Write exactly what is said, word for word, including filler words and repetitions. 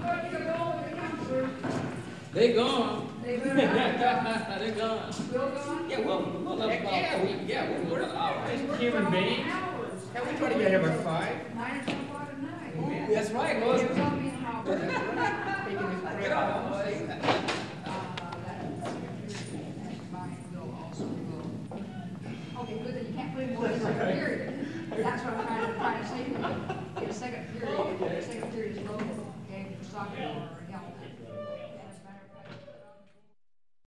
They gone. They gone. They're gone. Still gone? Yeah, well, we'll let them Yeah, go. we, yeah, we work hours. Human beings. Yeah, we try to get here by five. Nine or ten o'clock at night. That's right, They Lois. were telling me how. Taking this break. Get off, Lois. Okay, good that you can't put in more than a second period. That's what I'm trying to, trying to say to you. Get a second period, a second period is local, okay, for soccer.